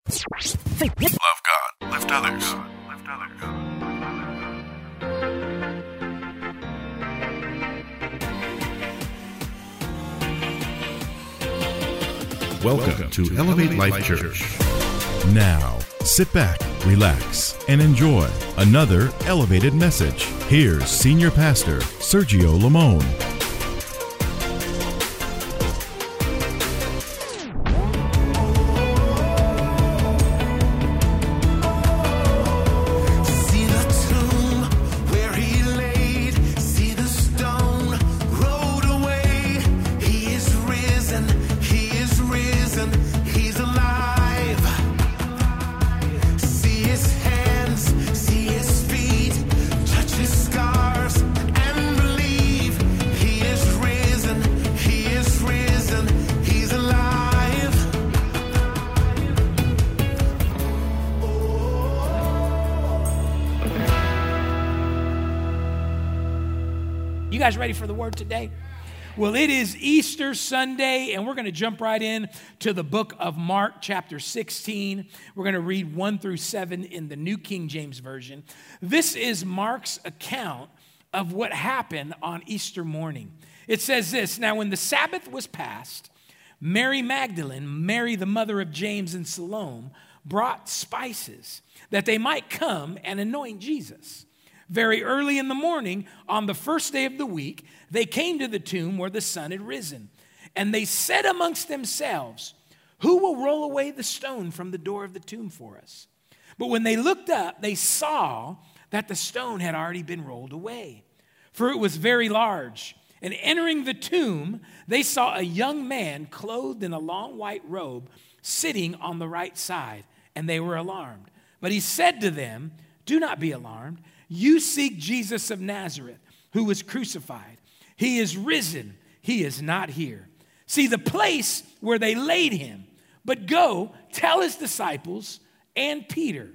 Love God. Lift others. Welcome to Elevate Life Church. Now, sit back, relax, and enjoy another elevated message. Here's Senior Pastor Sergio Lamone. You guys ready for the word today? Well, it is Easter Sunday, and we're going to jump right in to the book of Mark, chapter 16. We're going to read 1 through 7 in the New King James Version. This is Mark's account of what happened on Easter morning. It says this: Now, when the Sabbath was past, Mary Magdalene, Mary the mother of James, and Salome brought spices that they might come and anoint Jesus. Very early in the morning, on the first day of the week, they came to the tomb where the sun had risen. And they said amongst themselves, "Who will roll away the stone from the door of the tomb for us?" But when they looked up, they saw that the stone had already been rolled away, for it was very large. And entering the tomb, they saw a young man clothed in a long white robe sitting on the right side, and they were alarmed. But he said to them, "Do not be alarmed. You seek Jesus of Nazareth, who was crucified. He is risen. He is not here. See the place where they laid him. But go, tell his disciples and Peter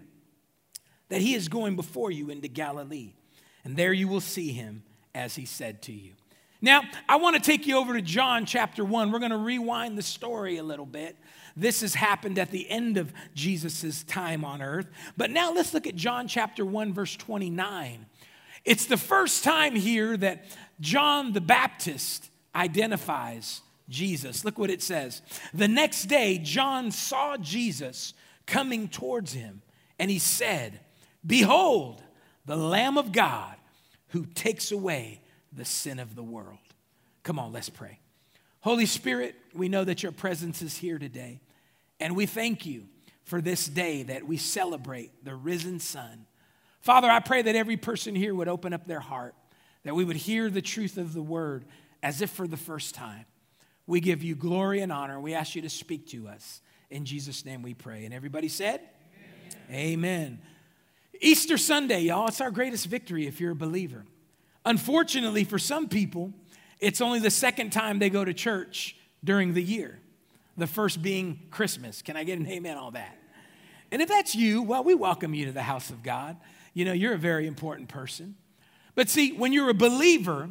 that he is going before you into Galilee. And there you will see him as he said to you." Now, I want to take you over to John chapter 1. We're going to rewind the story a little bit. This has happened at the end of Jesus' time on earth. But now let's look at John chapter 1, verse 29. It's the first time here that John the Baptist identifies Jesus. Look what it says. The next day, John saw Jesus coming towards him, and he said, "Behold, the Lamb of God who takes away the sin of the world." Come on, let's pray. Holy Spirit, we know that your presence is here today, and we thank you for this day that we celebrate the risen Son. Father, I pray that every person here would open up their heart, that we would hear the truth of the word as if for the first time. We give you glory and honor, and we ask you to speak to us. In Jesus' name we pray. And everybody said, Amen. Amen. Easter Sunday, y'all, it's our greatest victory if you're a believer. Unfortunately, for some people, it's only the second time they go to church during the year, the first being Christmas. Can I get an amen on that? And if that's you, well, we welcome you to the house of God. You know, you're a very important person. But see, when you're a believer,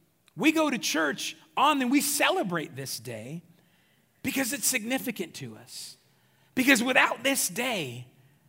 we go to church on and we celebrate this day because it's significant to us. Because without this day,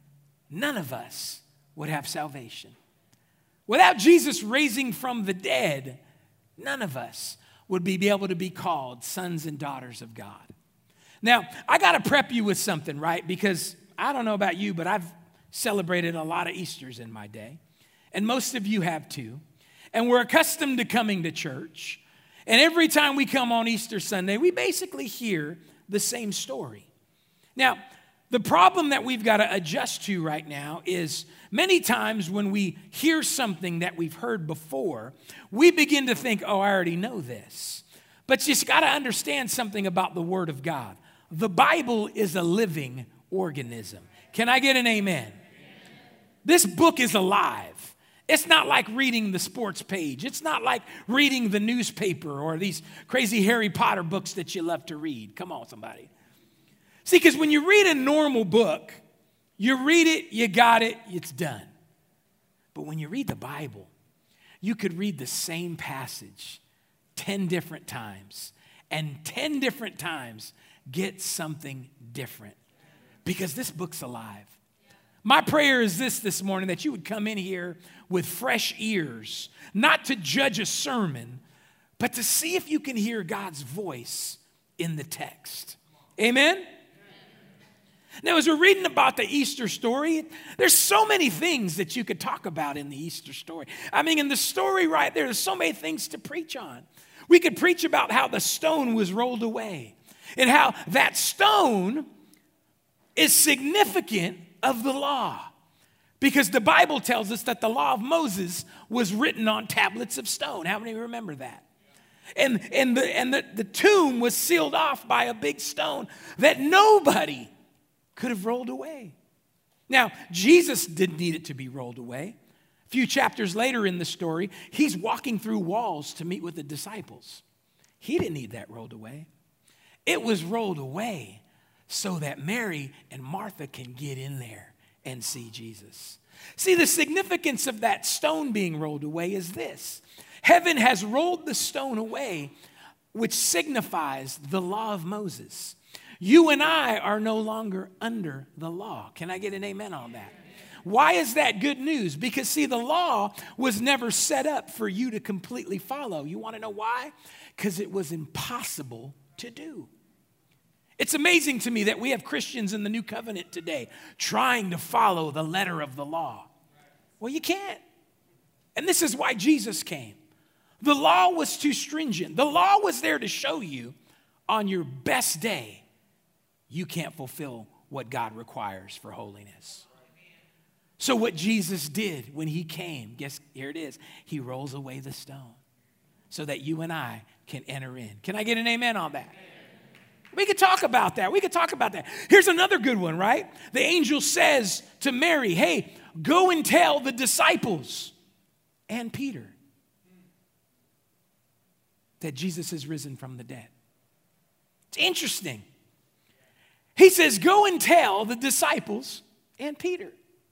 none of us would have salvation. Without Jesus raising from the dead, none of us would be able to be called sons and daughters of God. Now, I got to prep you with something, right? Because I don't know about you, but I've celebrated a lot of Easters in my day. And most of you have too. And we're accustomed to coming to church. And every time we come on Easter Sunday, we basically hear the same story. Now, the problem that we've got to adjust to right now is many times when we hear something that we've heard before, we begin to think, oh, I already know this. But you've got to understand something about the Word of God. The Bible is a living organism. Can I get an amen? This book is alive. It's not like reading the sports page. It's not like reading the newspaper or these crazy Harry Potter books that you love to read. Come on, somebody. See, because when you read a normal book, you read it, you got it, it's done. But when you read the Bible, you could read the same passage 10 different times, and 10 different times get something different. because this book's alive. My prayer is this morning, that you would come in here with fresh ears, not to judge a sermon, but to see if you can hear God's voice in the text. Amen? Now, as we're reading about the Easter story, there's so many things that you could talk about in the Easter story. I mean, in the story right there's so many things to preach on. We could preach about how the stone was rolled away and how that stone is significant of the law, because the Bible tells us that the law of Moses was written on tablets of stone. How many remember that? And the tomb was sealed off by a big stone that nobody could have rolled away. Now, Jesus didn't need it to be rolled away. A few chapters later in the story, he's walking through walls to meet with the disciples. He didn't need that rolled away. It was rolled away so that Mary and Martha can get in there and see Jesus. See, the significance of that stone being rolled away is this. Heaven has rolled the stone away, which signifies the law of Moses. You and I are no longer under the law. Can I get an amen on that? Why is that good news? Because, see, the law was never set up for you to completely follow. You want to know why? Because it was impossible to do. It's amazing to me that we have Christians in the New Covenant today trying to follow the letter of the law. Well, you can't. And this is why Jesus came. The law was too stringent. The law was there to show you on your best day, you can't fulfill what God requires for holiness. So what Jesus did when he came, guess, here it is, he rolls away the stone so that you and I can enter in. Can I get an amen on that? We could talk about that. Here's another good one, right? The angel says to Mary, hey, go and tell the disciples and Peter that Jesus has risen from the dead. It's interesting. He says, go and tell the disciples and Peter.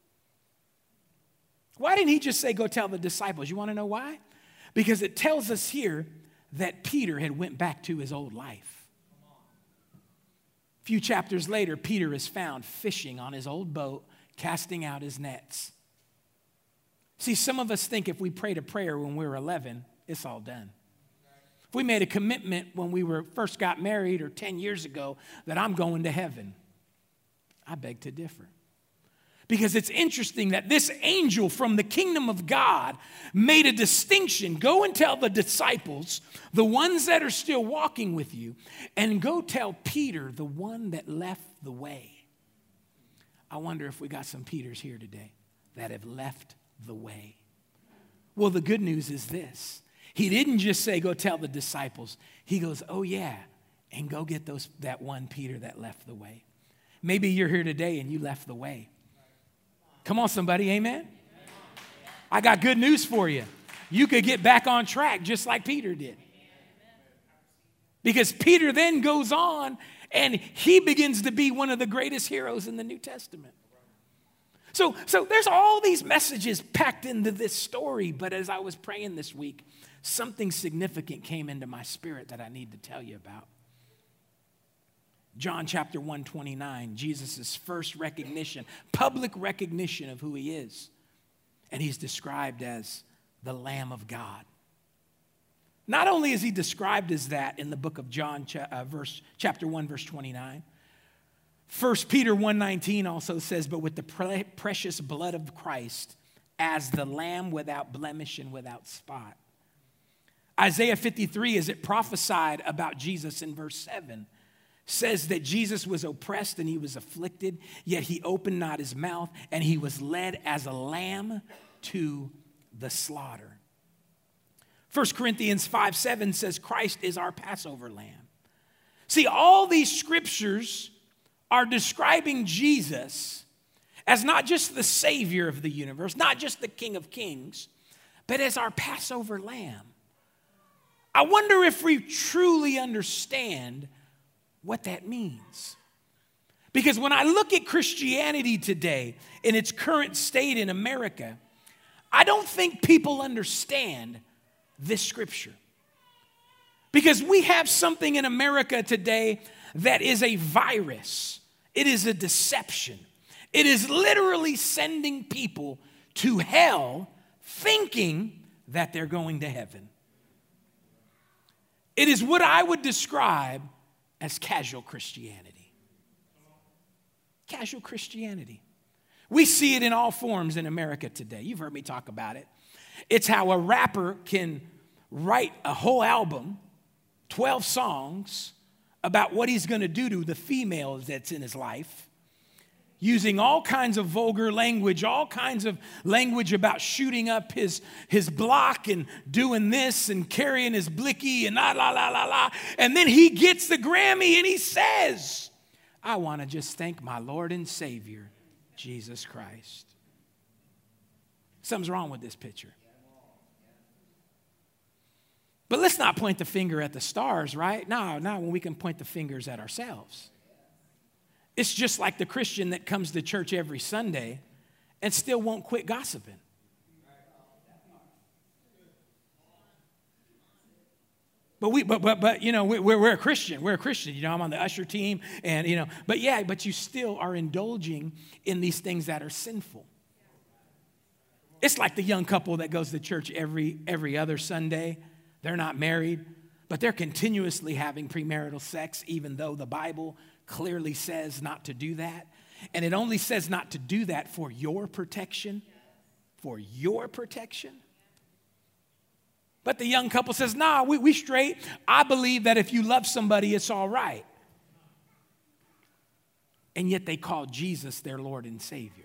Why didn't he just say, go tell the disciples? You want to know why? Because it tells us here that Peter had went back to his old life. A few chapters later, Peter is found fishing on his old boat, casting out his nets. See, some of us think if we prayed a prayer when we were 11, it's all done. If we made a commitment when we first got married or 10 years ago that I'm going to heaven, I beg to differ. Because it's interesting that this angel from the kingdom of God made a distinction. Go and tell the disciples, the ones that are still walking with you, and go tell Peter, the one that left the way. I wonder if we got some Peters here today that have left the way. Well, the good news is this. He didn't just say, go tell the disciples. He goes, oh yeah, and go get that one Peter that left the way. Maybe you're here today and you left the way. Come on, somebody, amen? I got good news for you. You could get back on track just like Peter did. Because Peter then goes on and he begins to be one of the greatest heroes in the New Testament. So there's all these messages packed into this story, but as I was praying this week, something significant came into my spirit that I need to tell you about. John chapter 1:29, Jesus' first recognition, public recognition of who he is. And he's described as the Lamb of God. Not only is he described as that in the book of John, chapter 1, verse 29, 1 Peter 1:19 also says, but with the precious blood of Christ as the Lamb without blemish and without spot. Isaiah 53, as it prophesied about Jesus in verse 7, says that Jesus was oppressed and he was afflicted, yet he opened not his mouth, and he was led as a lamb to the slaughter. 1 Corinthians 5:7 says Christ is our Passover lamb. See, all these scriptures are describing Jesus as not just the Savior of the universe, not just the King of Kings, but as our Passover lamb. I wonder if we truly understand what that means. Because when I look at Christianity today in its current state in America, I don't think people understand this scripture. Because we have something in America today that is a virus, It is a deception. It is literally sending people to hell thinking that they're going to heaven. It is what I would describe as casual Christianity. Casual Christianity. We see it in all forms in America today. You've heard me talk about it. It's how a rapper can write a whole album, 12 songs, about what he's going to do to the females that's in his life, using all kinds of vulgar language, all kinds of language about shooting up his block and doing this and carrying his blicky and la, la, la, la, la. And then he gets the Grammy and he says, I want to just thank my Lord and Savior, Jesus Christ. Something's wrong with this picture. But let's not point the finger at the stars, right? No, not when we can point the fingers at ourselves. It's just like the Christian that comes to church every Sunday and still won't quit gossiping. But you know, we're a Christian. We're a Christian. You know, I'm on the usher team, and you know, but you still are indulging in these things that are sinful. It's like the young couple that goes to church every other Sunday. They're not married, but they're continuously having premarital sex, even though the Bible clearly says not to do that. And it only says not to do that for your protection. For your protection. But the young couple says, nah, we straight. I believe that if you love somebody, it's all right. And yet they call Jesus their Lord and Savior.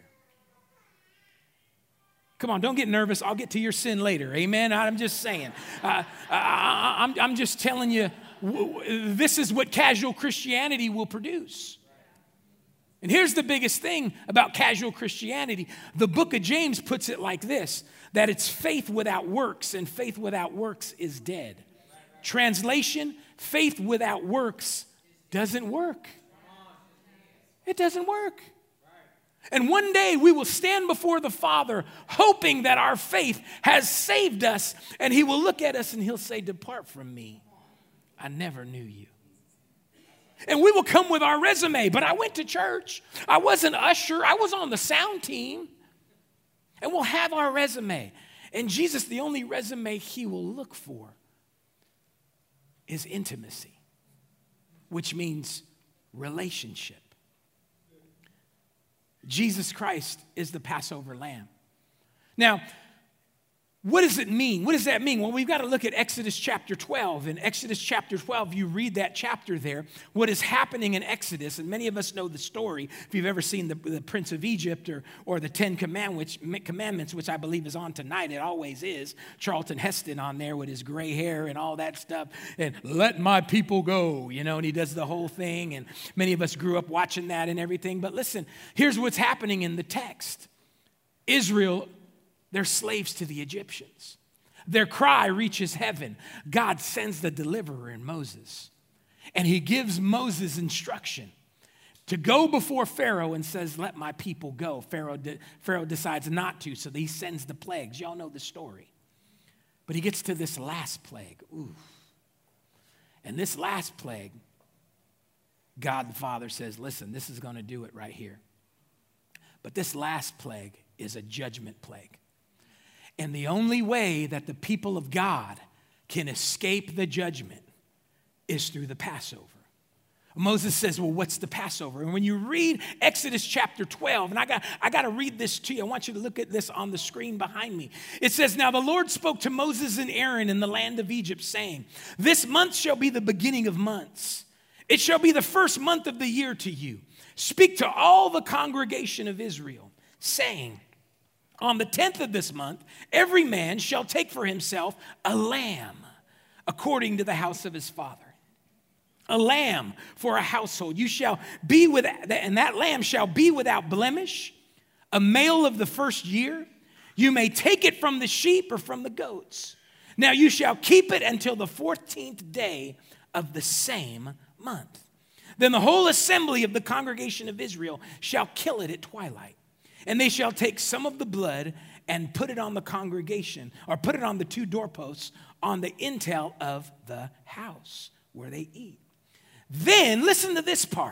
Come on, don't get nervous. I'll get to your sin later. Amen? I'm just saying. I'm just telling you, this is what casual Christianity will produce. And here's the biggest thing about casual Christianity. The book of James puts it like this, that it's faith without works, and faith without works is dead. Translation, faith without works doesn't work. It doesn't work. And one day we will stand before the Father hoping that our faith has saved us, and he will look at us and he'll say, depart from me. I never knew you. And we will come with our resume, but I went to church. I was an usher. I was on the sound team. And we'll have our resume. And Jesus, the only resume he will look for is intimacy, which means relationship. Jesus Christ is the Passover lamb. Now, what does it mean? What does that mean? Well, we've got to look at Exodus chapter 12. In Exodus chapter 12, you read that chapter there, what is happening in Exodus, and many of us know the story. If you've ever seen the Prince of Egypt or the Ten Commandments, which I believe is on tonight, it always is. Charlton Heston on there with his gray hair and all that stuff, and let my people go, you know, and he does the whole thing, and many of us grew up watching that and everything. But listen, here's what's happening in the text. Israel, they're slaves to the Egyptians. Their cry reaches heaven. God sends the deliverer in Moses. And he gives Moses instruction to go before Pharaoh and says, let my people go. Pharaoh decides not to, so he sends the plagues. Y'all know the story. But he gets to this last plague. Ooh. And this last plague, God the Father says, listen, this is going to do it right here. But this last plague is a judgment plague. And the only way that the people of God can escape the judgment is through the Passover. Moses says, well, what's the Passover? And when you read Exodus chapter 12, and I got to read this to you. I want you to look at this on the screen behind me. It says, now the Lord spoke to Moses and Aaron in the land of Egypt, saying, this month shall be the beginning of months. It shall be the first month of the year to you. Speak to all the congregation of Israel, saying, on the 10th of this month, every man shall take for himself a lamb according to the house of his father. A lamb for a household. You shall be with, and that lamb shall be without blemish, a male of the first year. You may take it from the sheep or from the goats. Now you shall keep it until the 14th day of the same month. Then the whole assembly of the congregation of Israel shall kill it at twilight. And they shall take some of the blood and put it on the congregation, or put it on the two doorposts on the intel of the house where they eat. Then, listen to this part.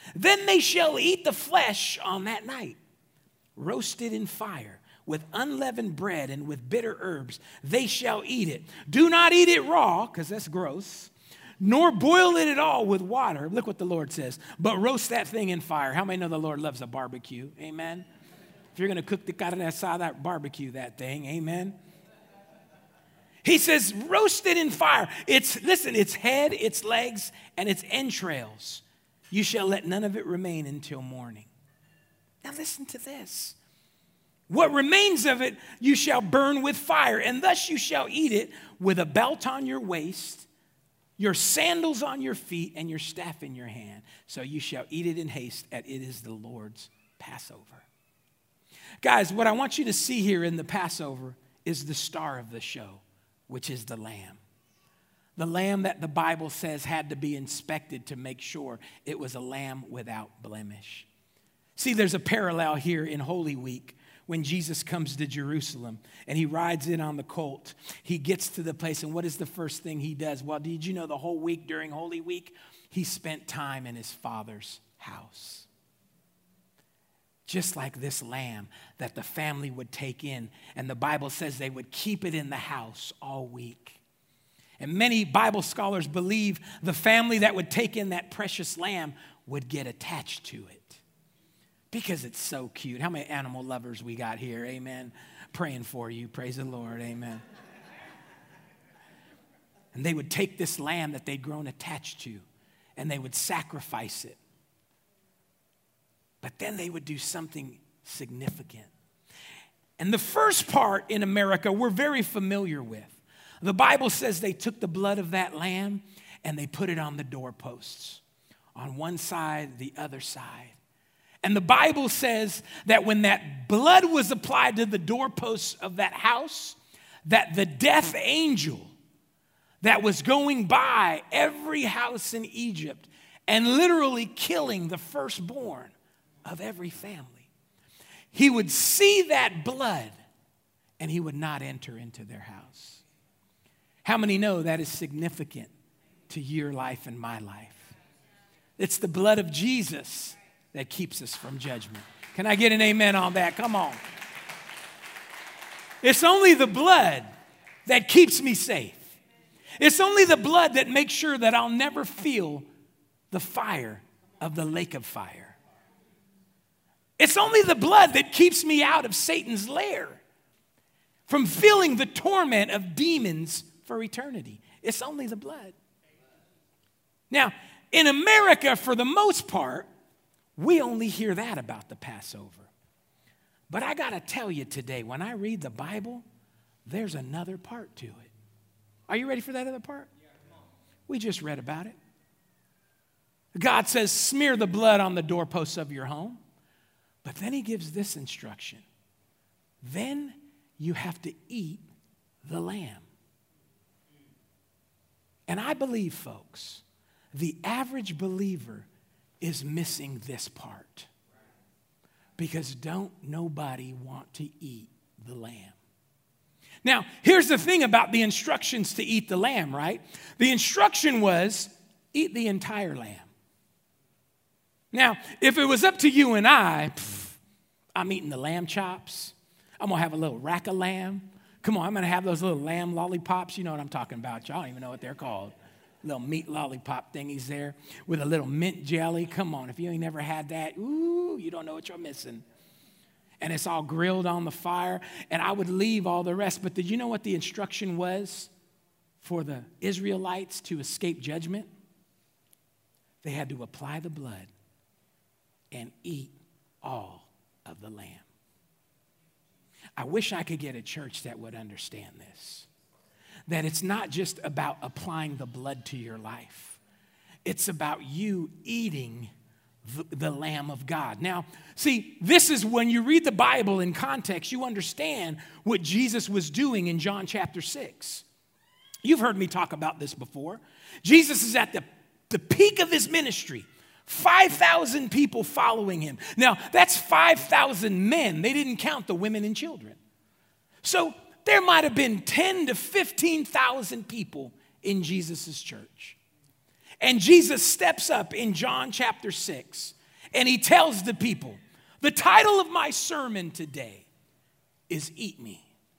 Then they shall eat the flesh on that night, roasted in fire, with unleavened bread and with bitter herbs. They shall eat it. Do not eat it raw, because that's gross, nor boil it at all with water. Look what the Lord says. But roast that thing in fire. How many know the Lord loves a barbecue? Amen. If you're going to cook the carne asada, barbecue that thing. Amen. He says, roast it in fire. Its head, its legs, and its entrails. You shall let none of it remain until morning. Now listen to this. What remains of it you shall burn with fire, and thus you shall eat it with a belt on your waist, your sandals on your feet, and your staff in your hand. So you shall eat it in haste, and it is the Lord's Passover. Guys, what I want you to see here in the Passover is the star of the show, which is the lamb. The lamb that the Bible says had to be inspected to make sure it was a lamb without blemish. See, there's a parallel here in Holy Week when Jesus comes to Jerusalem and he rides in on the colt. He gets to the place, and what is the first thing he does? Well, did you know the whole week during Holy Week, he spent time in his Father's house. Just like this lamb that the family would take in, and the Bible says they would keep it in the house all week. And many Bible scholars believe the family that would take in that precious lamb would get attached to it because it's so cute. How many animal lovers we got here? Amen. Praying for you. Praise the Lord. Amen. And they would take this lamb that they'd grown attached to, and they would sacrifice it. But then they would do something significant. And the first part in America we're very familiar with. The Bible says they took the blood of that lamb and they put it on the doorposts, on one side, the other side. And the Bible says that when that blood was applied to the doorposts of that house, that the death angel that was going by every house in Egypt and literally killing the firstborn of every family, he would see that blood and he would not enter into their house. How many know that is significant to your life and my life? It's the blood of Jesus that keeps us from judgment. Can I get an amen on that? Come on. It's only the blood that keeps me safe. It's only the blood that makes sure that I'll never feel the fire of the lake of fire. It's only the blood that keeps me out of Satan's lair, from feeling the torment of demons for eternity. It's only the blood. Now, in America, for the most part, we only hear that about the Passover. But I got to tell you today, when I read the Bible, there's another part to it. Are you ready for that other part? We just read about it. God says, smear the blood on the doorposts of your home. But then he gives this instruction. Then you have to eat the lamb. And I believe, folks, the average believer is missing this part. Because don't nobody want to eat the lamb. Now, here's the thing about the instructions to eat the lamb, right? The instruction was, eat the entire lamb. Now, if it was up to you and I'm eating the lamb chops. I'm going to have a little rack of lamb. Come on, I'm going to have those little lamb lollipops. You know what I'm talking about. Y'all don't even know what they're called. Little meat lollipop thingies there with a little mint jelly. Come on, if you ain't never had that, ooh, you don't know what you're missing. And it's all grilled on the fire. And I would leave all the rest. But did you know what the instruction was for the Israelites to escape judgment? They had to apply the blood and eat all of the lamb. I wish I could get a church that would understand this. That it's not just about applying the blood to your life. It's about you eating the Lamb of God. Now, see, this is when you read the Bible in context, you understand what Jesus was doing in John chapter 6. You've heard me talk about this before. Jesus is at the peak of his ministry. 5,000 people following him. Now, that's 5,000 men. They didn't count the women and children. So there might have been 10 to 15,000 people in Jesus' church. And Jesus steps up in John chapter 6 And he tells the people, the title of my sermon today is Eat Me.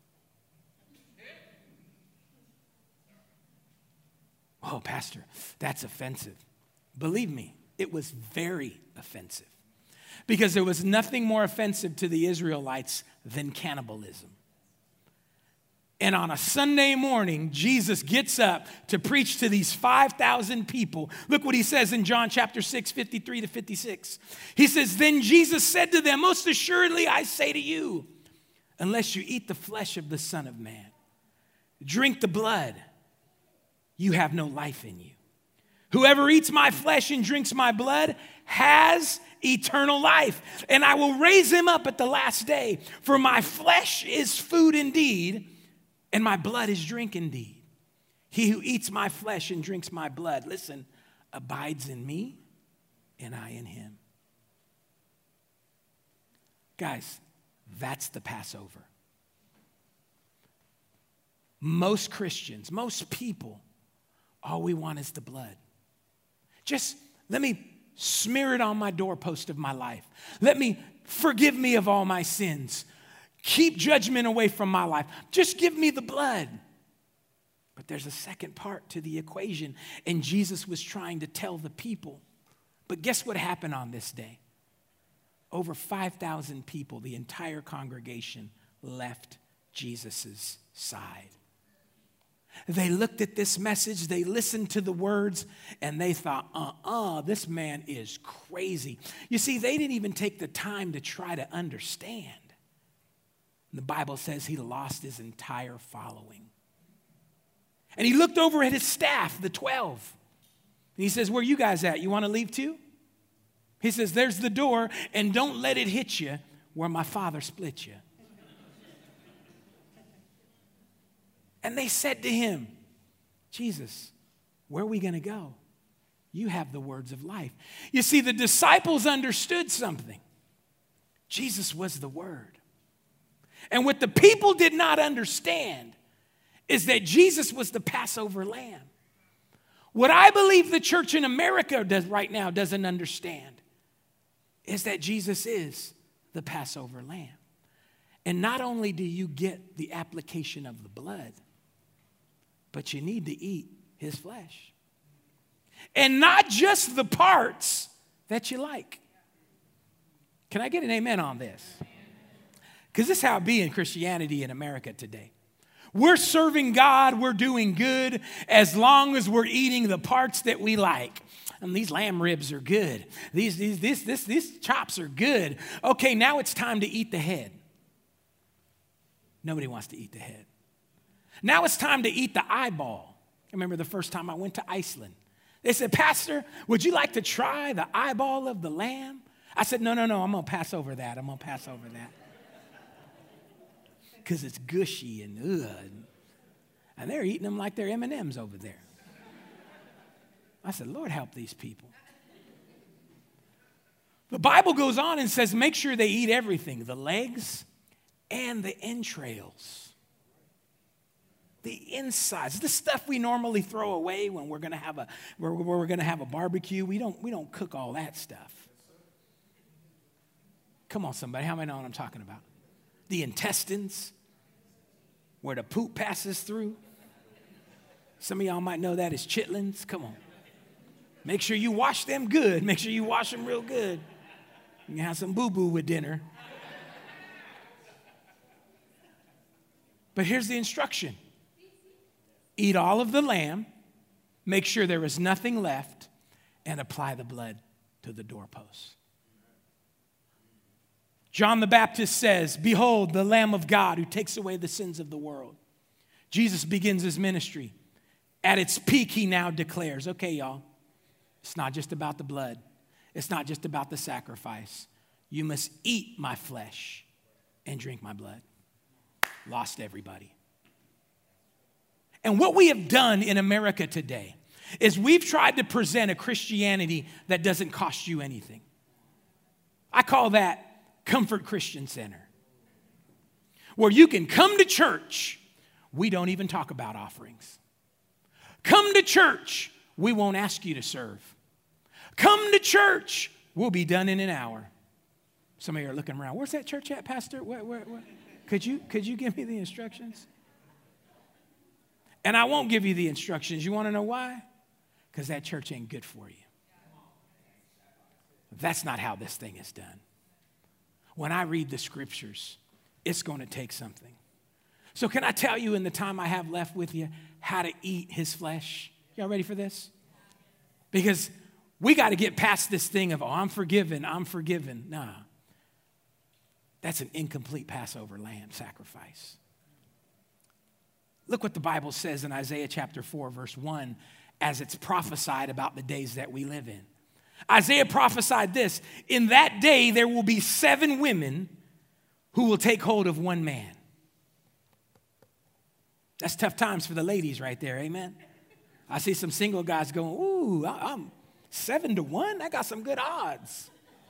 Oh, Pastor, that's offensive. Believe me, it was very offensive. Because there was nothing more offensive to the Israelites than cannibalism. And on a Sunday morning, Jesus gets up to preach to these 5,000 people. Look what he says in John chapter 6, 53 to 56. He says, then Jesus said to them, most assuredly I say to you, unless you eat the flesh of the Son of Man, drink the blood, you have no life in you. Whoever eats my flesh and drinks my blood has eternal life, and I will raise him up at the last day. For my flesh is food indeed, and my blood is drink indeed. He who eats my flesh and drinks my blood, listen, abides in me, and I in him. Guys, that's the Passover. Most Christians, most people, all we want is the blood. Just let me smear it on my doorpost of my life. Let me forgive me of all my sins. Keep judgment away from my life. Just give me the blood. But there's a second part to the equation, and Jesus was trying to tell the people. But guess what happened on this day? Over 5,000 people, the entire congregation, left Jesus' side. They looked at this message, they listened to the words, and they thought, this man is crazy. You see, they didn't even take the time to try to understand. The Bible says he lost his entire following. And he looked over at his staff, the 12. And he says, where you guys at? You want to leave too? He says, there's the door, and don't let it hit you where my Father split you. And they said to him, Jesus, where are we going to go? You have the words of life. You see, the disciples understood something. Jesus was the Word. And what the people did not understand is that Jesus was the Passover lamb. What I believe the church in America does right now doesn't understand is that Jesus is the Passover lamb. And not only do you get the application of the blood, but you need to eat his flesh. And not just the parts that you like. Can I get an amen on this? Because this is how it be in Christianity in America today. We're serving God, we're doing good as long as we're eating the parts that we like. And these lamb ribs are good. These chops are good. Okay, now it's time to eat the head. Nobody wants to eat the head. Now it's time to eat the eyeball. I remember the first time I went to Iceland. They said, Pastor, would you like to try the eyeball of the lamb? I said, no, I'm going to pass over that. Because it's gushy and ugh. And they're eating them like they're M&Ms over there. I said, Lord, help these people. The Bible goes on and says, make sure they eat everything, the legs and the entrails. The insides, the stuff we normally throw away when we're going to have a barbecue. We don't cook all that stuff. Come on, somebody, how many know what I'm talking about? The intestines, where the poop passes through. Some of y'all might know that as chitlins. Come on. Make sure you wash them good. Make sure you wash them real good. You can have some boo-boo with dinner. But here's the instruction. Eat all of the lamb, make sure there is nothing left, and apply the blood to the doorposts. John the Baptist says, behold, the Lamb of God who takes away the sins of the world. Jesus begins his ministry. At its peak, he now declares, okay, y'all, it's not just about the blood. It's not just about the sacrifice. You must eat my flesh and drink my blood. Lost everybody. And what we have done in America today is we've tried to present a Christianity that doesn't cost you anything. I call that Comfort Christian Center, where you can come to church. We don't even talk about offerings. Come to church. We won't ask you to serve. Come to church. We'll be done in an hour. Some of you are looking around. Where's that church at, Pastor? What? Could you give me the instructions? And I won't give you the instructions. You want to know why? Because that church ain't good for you. That's not how this thing is done. When I read the scriptures, it's going to take something. So can I tell you in the time I have left with you how to eat his flesh? Y'all ready for this? Because we got to get past this thing of, I'm forgiven. Nah. That's an incomplete Passover lamb sacrifice. Look what the Bible says in Isaiah chapter 4, verse 1, as it's prophesied about the days that we live in. Isaiah prophesied this: in that day there will be 7 women who will take hold of one man. That's tough times for the ladies right there, amen? I see some single guys going, ooh, I'm 7 to 1? I got some good odds.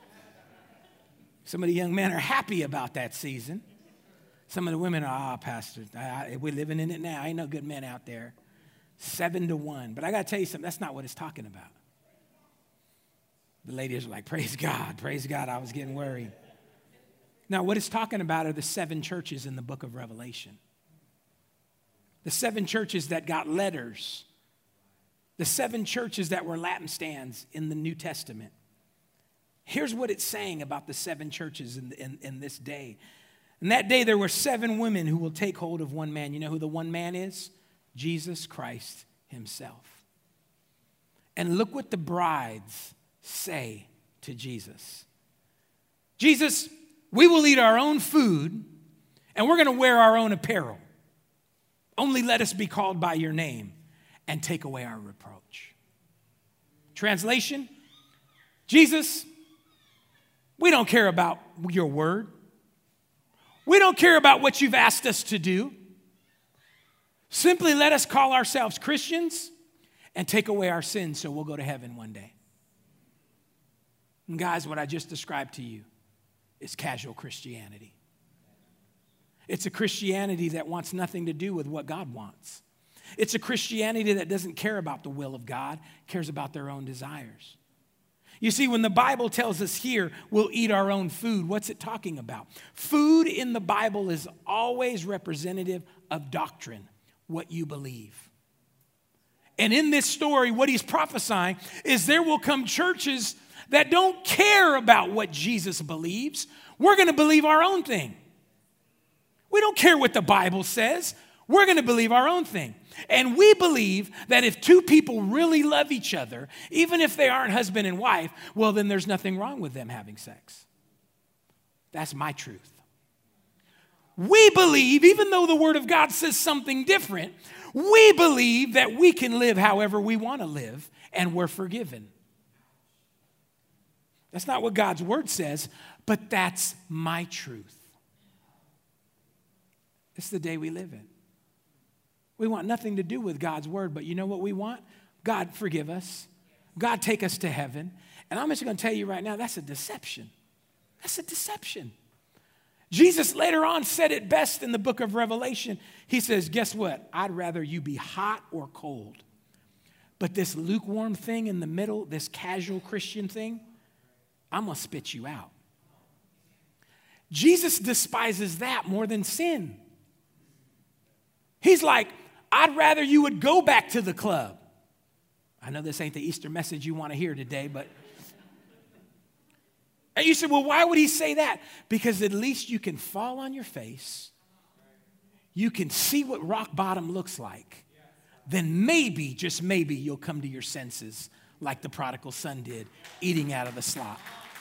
Some of the young men are happy about that season. Some of the women are, Pastor, we're living in it now. Ain't no good men out there. 7 to 1. But I got to tell you something, that's not what it's talking about. The ladies are like, praise God, I was getting worried. Now, what it's talking about are the 7 churches in the book of Revelation. The 7 churches that got letters. The 7 churches that were lampstands in the New Testament. Here's what it's saying about the 7 churches in this day. In that day, there were 7 women who will take hold of one man. You know who the one man is? Jesus Christ himself. And look what the brides say to Jesus. Jesus, we will eat our own food and we're going to wear our own apparel. Only let us be called by your name and take away our reproach. Translation, Jesus, we don't care about your word. We don't care about what you've asked us to do. Simply let us call ourselves Christians and take away our sins so we'll go to heaven one day. And guys, what I just described to you is casual Christianity. It's a Christianity that wants nothing to do with what God wants. It's a Christianity that doesn't care about the will of God, cares about their own desires. You see, when the Bible tells us here, we'll eat our own food, what's it talking about? Food in the Bible is always representative of doctrine, what you believe. And in this story, what he's prophesying is there will come churches that don't care about what Jesus believes. We're going to believe our own thing. We don't care what the Bible says. We're going to believe our own thing. And we believe that if 2 people really love each other, even if they aren't husband and wife, well, then there's nothing wrong with them having sex. That's my truth. We believe, even though the Word of God says something different, we believe that we can live however we want to live, and we're forgiven. That's not what God's Word says, but that's my truth. It's the day we live in. We want nothing to do with God's word, but you know what we want? God, forgive us. God, take us to heaven. And I'm just going to tell you right now, that's a deception. That's a deception. Jesus later on said it best in the book of Revelation. He says, guess what? I'd rather you be hot or cold. But this lukewarm thing in the middle, this casual Christian thing, I'm going to spit you out. Jesus despises that more than sin. He's like, I'd rather you would go back to the club. I know this ain't the Easter message you want to hear today, but. And you said, well, why would he say that? Because at least you can fall on your face. You can see what rock bottom looks like. Then maybe, just maybe, you'll come to your senses like the prodigal son did, eating out of the slop.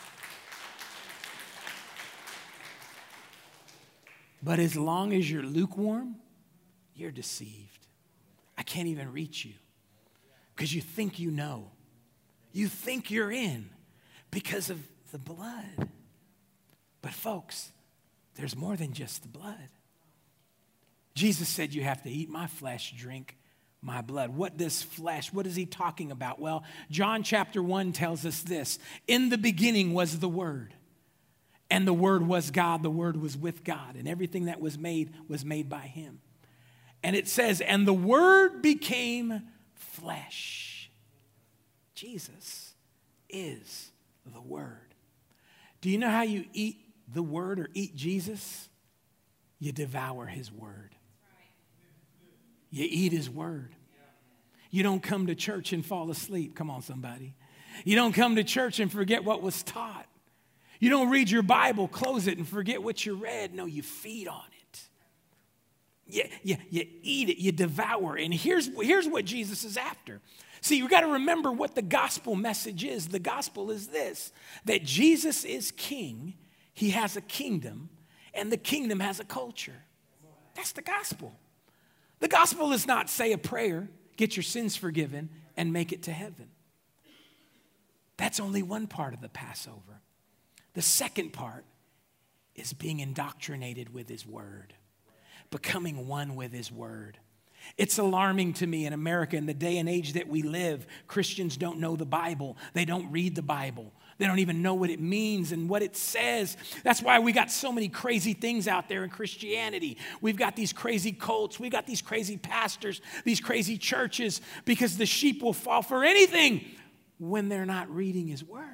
But as long as you're lukewarm, you're deceived. I can't even reach you because you think you know. You think you're in because of the blood. But folks, there's more than just the blood. Jesus said you have to eat my flesh, drink my blood. What does flesh, what is he talking about? Well, John chapter 1 tells us this. In the beginning was the Word. And the Word was God. The Word was with God. And everything that was made by him. And it says, and the Word became flesh. Jesus is the Word. Do you know how you eat the Word or eat Jesus? You devour His Word. You eat His Word. You don't come to church and fall asleep. Come on, somebody. You don't come to church and forget what was taught. You don't read your Bible, close it, and forget what you read. No, you feed on it. You eat it, you devour it. And here's what Jesus is after. See, you've got to remember what the gospel message is. The gospel is this, that Jesus is king, He has a kingdom, and the kingdom has a culture. That's the gospel. The gospel is not say a prayer, get your sins forgiven, and make it to heaven. That's only one part of the Passover. The second part is being indoctrinated with His Word, becoming one with His Word. It's alarming to me in America, in the day and age that we live, Christians don't know the Bible. They don't read the Bible. They don't even know what it means and what it says. That's why we got so many crazy things out there in Christianity. We've got these crazy cults. We've got these crazy pastors, these crazy churches, because the sheep will fall for anything when they're not reading His Word.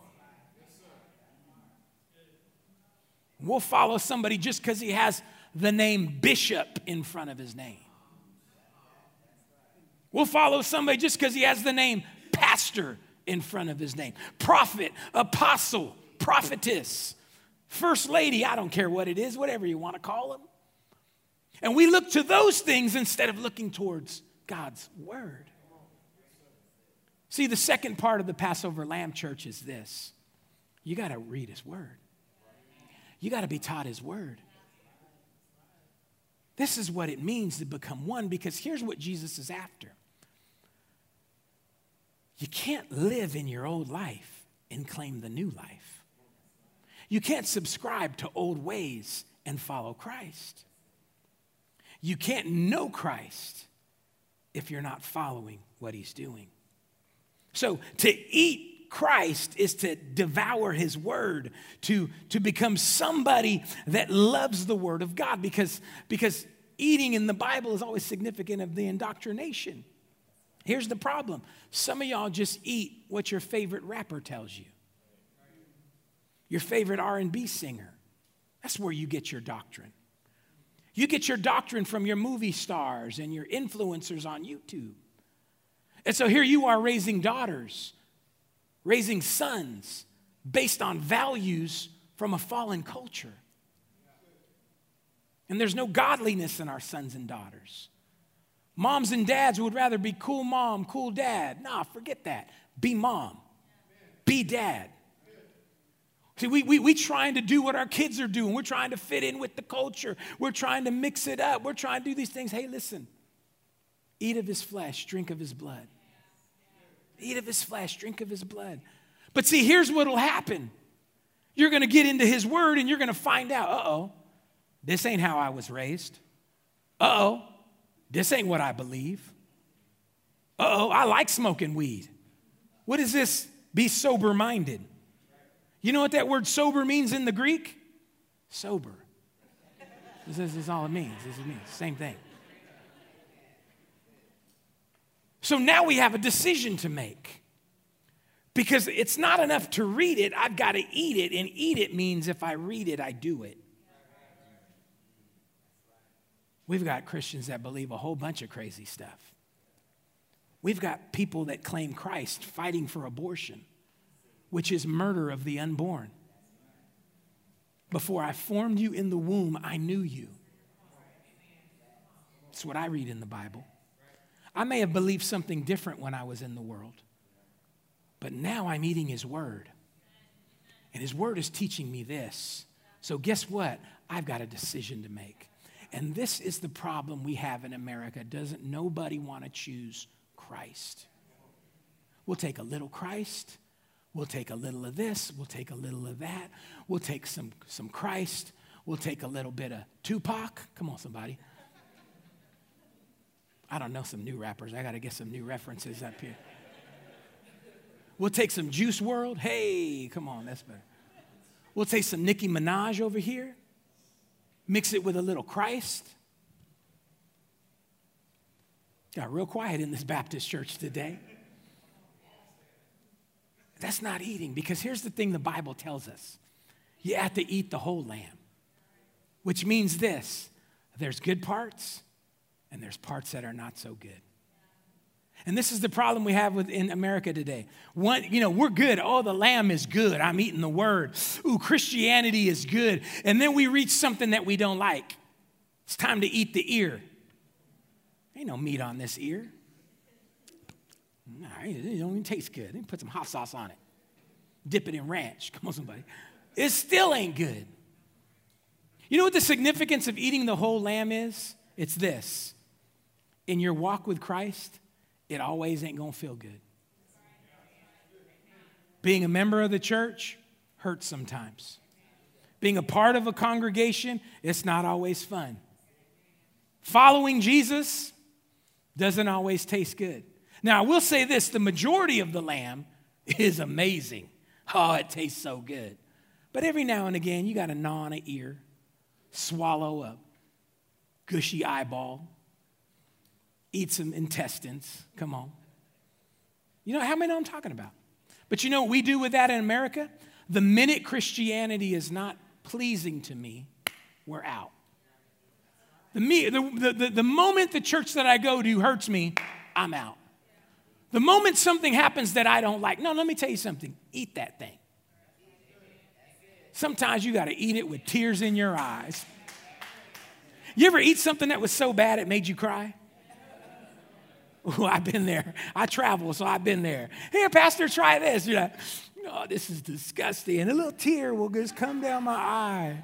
We'll follow somebody just because he has the name bishop in front of his name. We'll follow somebody just because he has the name pastor in front of his name. Prophet, apostle, prophetess, first lady, I don't care what it is, whatever you want to call them. And we look to those things instead of looking towards God's Word. See, the second part of the Passover lamb, church, is this. You got to read His Word. You got to be taught His Word. This is what it means to become one, because here's what Jesus is after. You can't live in your old life and claim the new life. You can't subscribe to old ways and follow Christ. You can't know Christ if you're not following what He's doing. So to eat Christ is to devour His Word, to become somebody that loves the Word of God, because eating in the Bible is always significant of the indoctrination. Here's the problem. Some of y'all just eat what your favorite rapper tells you. Your favorite R&B singer. That's where you get your doctrine. You get your doctrine from your movie stars and your influencers on YouTube. And so here you are raising daughters, raising sons based on values from a fallen culture. And there's no godliness in our sons and daughters. Moms and dads would rather be cool mom, cool dad. Nah, forget that. Be mom. Be dad. See, we trying to do what our kids are doing. We're trying to fit in with the culture. We're trying to mix it up. We're trying to do these things. Hey, listen. Eat of His flesh, drink of His blood. Eat of His flesh, drink of His blood. But see, here's what will happen. You're going to get into His Word and you're going to find out, this ain't how I was raised. This ain't what I believe. I like smoking weed. What is this? Be sober-minded. You know what that word sober means in the Greek? Sober. This is all it means. Same thing. So now we have a decision to make. Because it's not enough to read it, I've got to eat it. And eat it means if I read it, I do it. We've got Christians that believe a whole bunch of crazy stuff. We've got people that claim Christ fighting for abortion, which is murder of the unborn. Before I formed you in the womb, I knew you. That's what I read in the Bible. I may have believed something different when I was in the world, but now I'm eating His Word. And His Word is teaching me this. So guess what? I've got a decision to make. And this is the problem we have in America. Doesn't nobody want to choose Christ? We'll take a little Christ. We'll take a little of this. We'll take a little of that. We'll take some Christ. We'll take a little bit of Tupac. Come on, somebody. I don't know some new rappers. I got to get some new references up here. We'll take some Juice WRLD. Hey, come on, that's better. We'll take some Nicki Minaj over here. Mix it with a little Christ. Got real quiet in this Baptist church today. That's not eating, because here's the thing the Bible tells us. You have to eat the whole lamb, which means this. There's good parts and there's parts that are not so good. And this is the problem we have in America today. We're good. Oh, the lamb is good. I'm eating the word. Ooh, Christianity is good. And then we reach something that we don't like. It's time to eat the ear. Ain't no meat on this ear. Nah, it don't even taste good. Put some hot sauce on it. Dip it in ranch. Come on, somebody. It still ain't good. You know what the significance of eating the whole lamb is? It's this. In your walk with Christ, it always ain't going to feel good. Being a member of the church hurts sometimes. Being a part of a congregation, it's not always fun. Following Jesus doesn't always taste good. Now, I will say this, the majority of the lamb is amazing. Oh, it tastes so good. But every now and again, you got to gnaw on an ear, swallow a gushy eyeball, eat some intestines. Come on. You know how many know I'm talking about? But you know what we do with that in America? The minute Christianity is not pleasing to me, we're out. The moment the church that I go to hurts me, I'm out. The moment something happens that I don't like, no, let me tell you something. Eat that thing. Sometimes you got to eat it with tears in your eyes. You ever eat something that was so bad it made you cry? Oh, I've been there. I travel, so I've been there. Here, Pastor, try this. You're like, oh, this is disgusting. And a little tear will just come down my eye.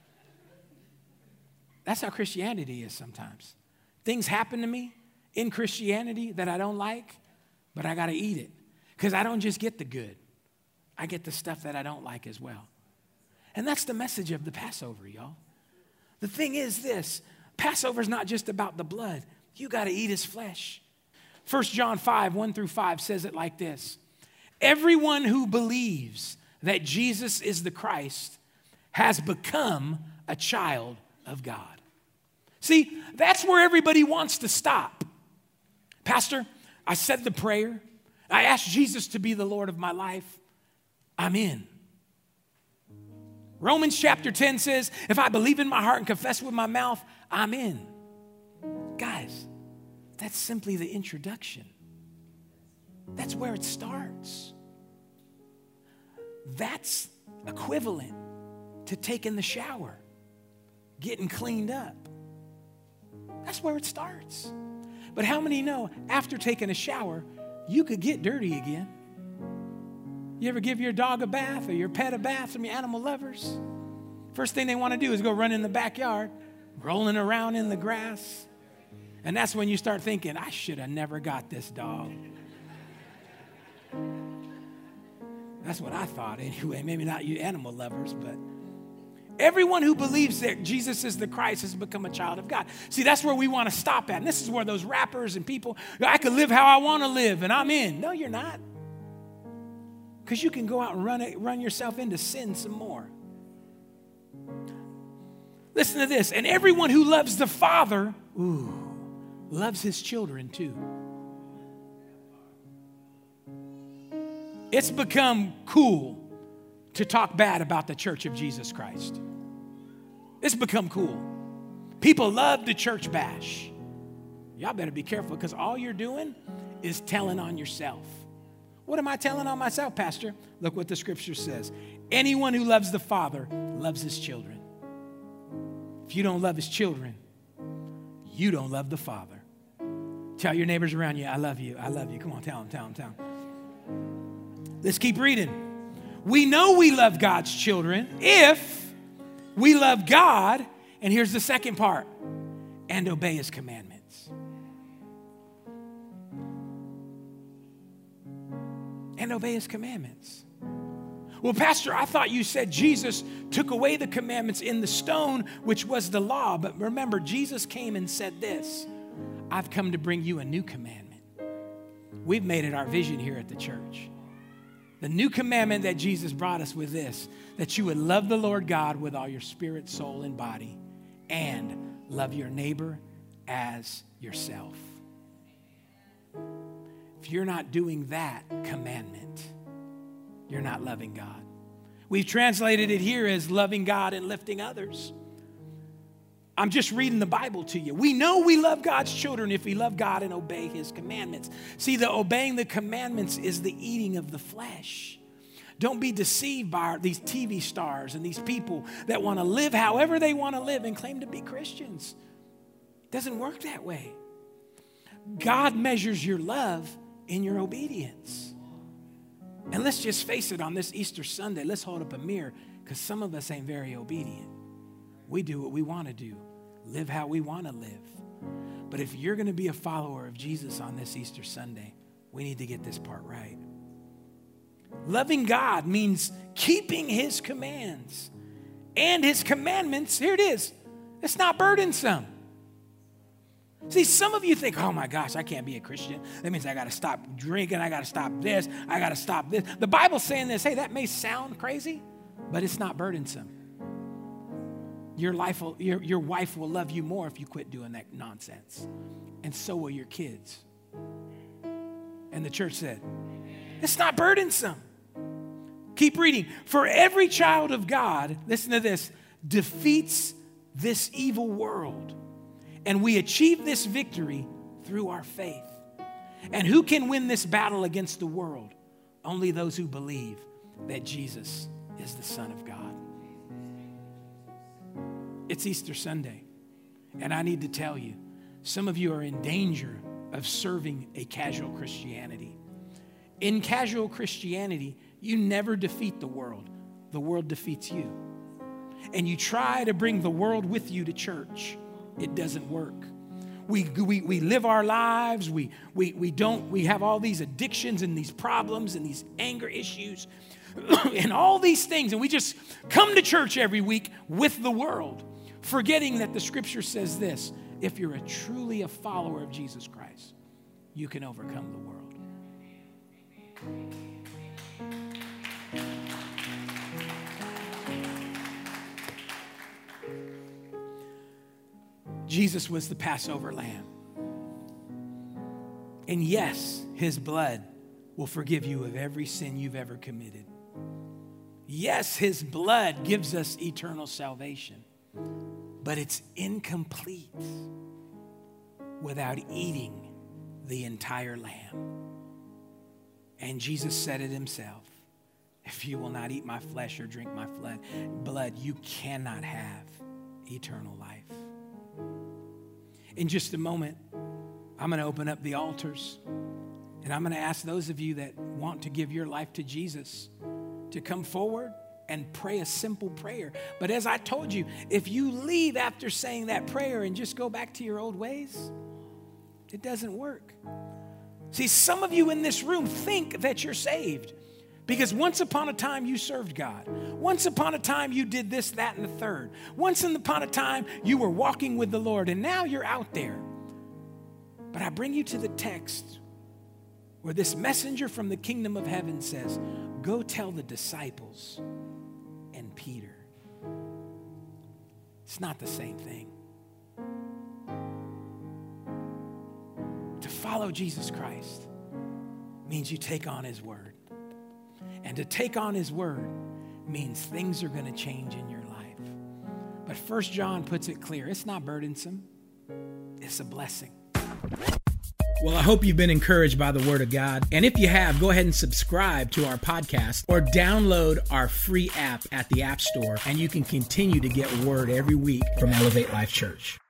That's how Christianity is sometimes. Things happen to me in Christianity that I don't like, but I got to eat it. Because I don't just get the good. I get the stuff that I don't like as well. And that's the message of the Passover, y'all. The thing is this, Passover is not just about the blood. You got to eat his flesh. 1 John 5, 1-5 says it like this. Everyone who believes that Jesus is the Christ has become a child of God. See, that's where everybody wants to stop. Pastor, I said the prayer. I asked Jesus to be the Lord of my life. I'm in. Romans chapter 10 says, if I believe in my heart and confess with my mouth, I'm in. Guys, that's simply the introduction. That's where it starts. That's equivalent to taking the shower, getting cleaned up. That's where it starts. But how many know after taking a shower, you could get dirty again? You ever give your dog a bath or your pet a bath, some of your animal lovers? First thing they want to do is go run in the backyard, rolling around in the grass. And that's when you start thinking, I should have never got this dog. That's what I thought anyway. Maybe not you animal lovers, but everyone who believes that Jesus is the Christ has become a child of God. See, that's where we want to stop at. And this is where those rappers and people, I can live how I want to live and I'm in. No, you're not. Because you can go out and run yourself into sin some more. Listen to this. And everyone who loves the Father, loves his children too. It's become cool to talk bad about the Church of Jesus Christ. It's become cool. People love the church bash. Y'all better be careful because all you're doing is telling on yourself. What am I telling on myself, Pastor? Look what the scripture says. Anyone who loves the Father loves his children. If you don't love his children, you don't love the Father. Tell your neighbors around you, I love you. I love you. Come on, tell them. Let's keep reading. We know we love God's children if we love God, and here's the second part, and obey his commandments. And obey his commandments. Well, Pastor, I thought you said Jesus took away the commandments in the stone, which was the law. But remember, Jesus came and said this, I've come to bring you a new commandment. We've made it our vision here at the church. The new commandment that Jesus brought us was this, that you would love the Lord God with all your spirit, soul, and body, and love your neighbor as yourself. If you're not doing that commandment, you're not loving God. We've translated it here as loving God and lifting others. I'm just reading the Bible to you. We know we love God's children if we love God and obey his commandments. See, the obeying the commandments is the eating of the flesh. Don't be deceived by these TV stars and these people that want to live however they want to live and claim to be Christians. It doesn't work that way. God measures your love in your obedience. And let's just face it, on this Easter Sunday, let's hold up a mirror, because some of us ain't very obedient. We do what we want to do, live how we want to live. But if you're going to be a follower of Jesus on this Easter Sunday, we need to get this part right. Loving God means keeping his commands. And his commandments, here it is, it's not burdensome. See, some of you think, oh my gosh, I can't be a Christian. That means I got to stop drinking. I got to stop this. I got to stop this. The Bible's saying this. Hey, that may sound crazy, but it's not burdensome. Your wife will love you more if you quit doing that nonsense. And so will your kids. And the church said, it's not burdensome. Keep reading. For every child of God, listen to this, defeats this evil world. And we achieve this victory through our faith. And who can win this battle against the world? Only those who believe that Jesus is the Son of God. It's Easter Sunday. And I need to tell you, some of you are in danger of serving a casual Christianity. In casual Christianity, you never defeat the world. The world defeats you. And you try to bring the world with you to church. It doesn't work. We live our lives. We have all these addictions and these problems and these anger issues and all these things. And we just come to church every week with the world, forgetting that the scripture says this: if you're truly a follower of Jesus Christ, you can overcome the world. Jesus was the Passover lamb. And yes, his blood will forgive you of every sin you've ever committed. Yes, his blood gives us eternal salvation, but it's incomplete without eating the entire lamb. And Jesus said it himself: if you will not eat my flesh or drink my blood, you cannot have eternal life. In just a moment, I'm going to open up the altars, and I'm going to ask those of you that want to give your life to Jesus to come forward and pray a simple prayer. But as I told you, if you leave after saying that prayer and just go back to your old ways, it doesn't work. See, some of you in this room think that you're saved because once upon a time you served God. Once upon a time you did this, that, and the third. Once upon a time you were walking with the Lord, and now you're out there. But I bring you to the text where this messenger from the kingdom of heaven says, go tell the disciples and Peter. It's not the same thing. To follow Jesus Christ means you take on his word. And to take on his word means things are going to change in your life. But 1 John puts it clear. It's not burdensome. It's a blessing. Well, I hope you've been encouraged by the word of God. And if you have, go ahead and subscribe to our podcast or download our free app at the App Store, and you can continue to get word every week from Elevate Life Church.